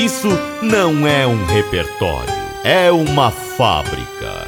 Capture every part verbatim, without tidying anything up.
Isso não é um repertório, é uma fábrica.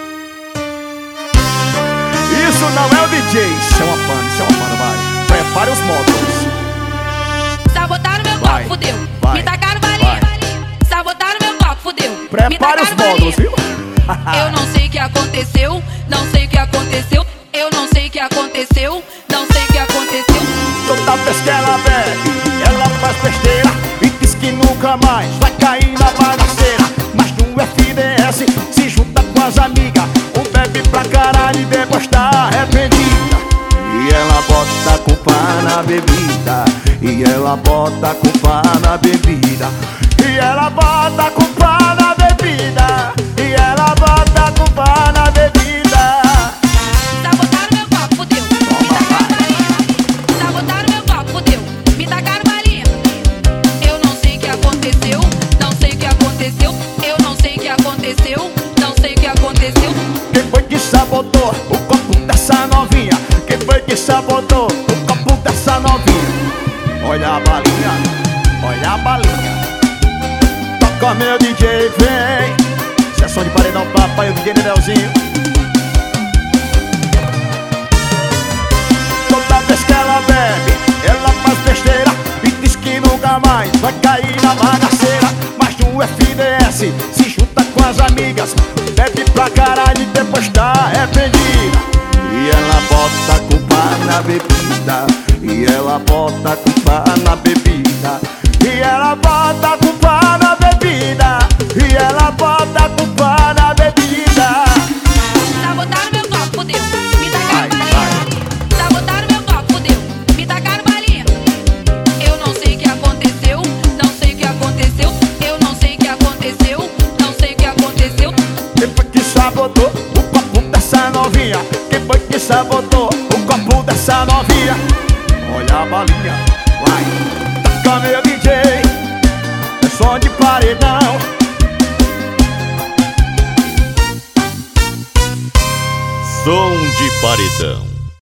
Isso não é o D J, isso é uma banda, isso é uma banda, vai. Prepare os módulos. Sabotaram meu Vai, copo, fudeu. vai, Me tacaram balinha. vai. Sabotaram meu copo, fudeu. Me Prepare os tacaram módulos, balinha. viu? Eu não sei o que aconteceu, não sei o que aconteceu. Eu não sei o que aconteceu, não sei o que aconteceu. Toda vez que ela bebe, ela faz besteira e diz que nunca mais vai cair na bagaceira. Mas no F D S se junta com as amigas, um bebe pra caralho e depois tá arrependida. E ela bota a culpa na bebida, e ela bota a culpa na bebida, e ela bota a culpa na bebida, e ela bota a culpa na bebida. Sabotaram meu copo, fudeu. Me tacaram balinha. Sabotaram meu copo, fudeu. Me tacaram balinha. Eu não sei o que aconteceu, não sei o que aconteceu. Eu não sei o que aconteceu, não sei o que aconteceu. Quem foi que sabotou o copo dessa novinha? Quem foi que sabotou o copo dessa novinha? Olha a balinha, olha a balinha. Toca meu D J, vem. Sessão de paredão, papai, o D J Nedelzinho. Toda vez que ela bebe, ela faz besteira e diz que nunca mais vai cair na bagaceira. Mas no F D S se junta com as amigas, bebe pra caralho e depois tá arrependida. E ela bota a culpa na bebida, e ela bota a culpa na bebida, e ela bota a culpa na bebida, e ela bota a culpa na bebida. Sabotaram meu copo, fudeu. Me Vai, tacaram vai. balinha. Sabotaram meu copo, fudeu. Me tacaram balinha. Eu não sei o que aconteceu, não sei o que aconteceu. Eu não sei o que aconteceu, não sei o que aconteceu. Quem foi que sabotou o copo dessa novinha? Quem foi que sabotou o copo dessa novinha? Olha a balinha, vai. Toca meu D J, é som de paredão. Som de paredão.